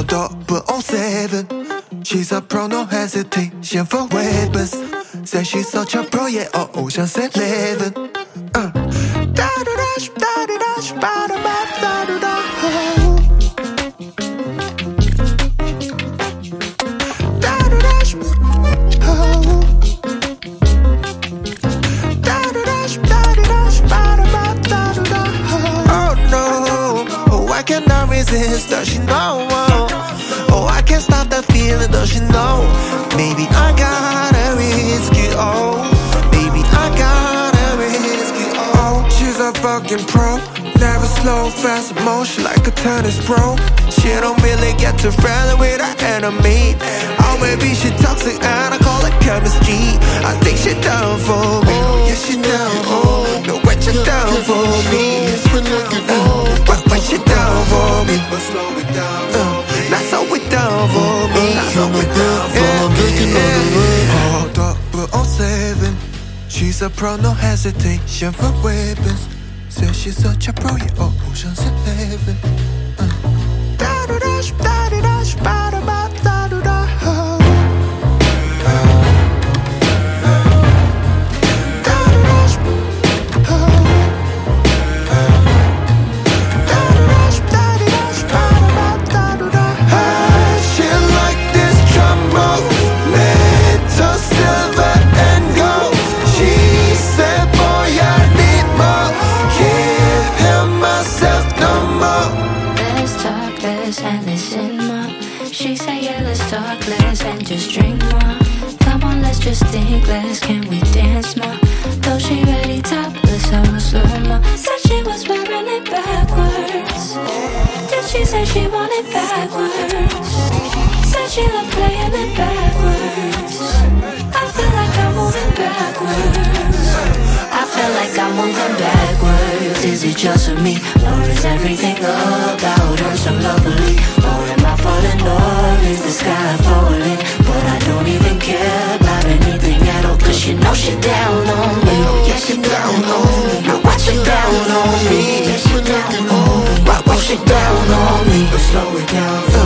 007. She's a pro, no hesitation for weapons. Says she's such a pro, yeah, Ocean's 11. Da-da-dash, da-da-dash, ba-da-ba, da-da-da. Da-da-dash, oh. Da-da-dash, da-da-dash, ba-da-ba, da-da-da. Oh no, oh I cannot resist, does she know? Oh I can't stop the feeling, does she know? Maybe I gotta risk it, oh. Maybe I gotta risk it, oh. She's a fucking pro, never slow, fast motion like a tennis pro. She don't really get too friendly with her enemy. Oh maybe she toxic and I call it chemistry. I think she down for me, yeah she down for me. No when she down for me, when she down for me. But slow it down for me. Not so it down for me. Not so it down for me. 007. She's a pro, no hesitation for weapons. Says she's such a pro, yeah, Ocean's 11. Da-da-dash, da-da-dash, ba-da-ba, da-da-da. Da-da-dash, da-da-dash, da-da-dash, ba-da-ba, da-da-da. She like this trouble, metal, silver and gold. She said, boy, I need more. Give him myself no more. Let's talk less and listen more. She said, yeah, let's talk less and just drink more. Come on, let's just think less. Can we dance more? Though she ready topless, I was slow mo. Said she was wearing it backwards. Did she say she wanted backwards? Said she loved playing it backwards. I feel like I'm moving backwards. I feel like I'm moving backwards. Is it just me, or is everything about her so lovely? Or am I falling, or is the sky falling? But I don't even care about anything at all, cause you know she down on me. Yeah, she down on me. Now watch she down on me. Yeah, she down on me. Why she down on me? But slow it down.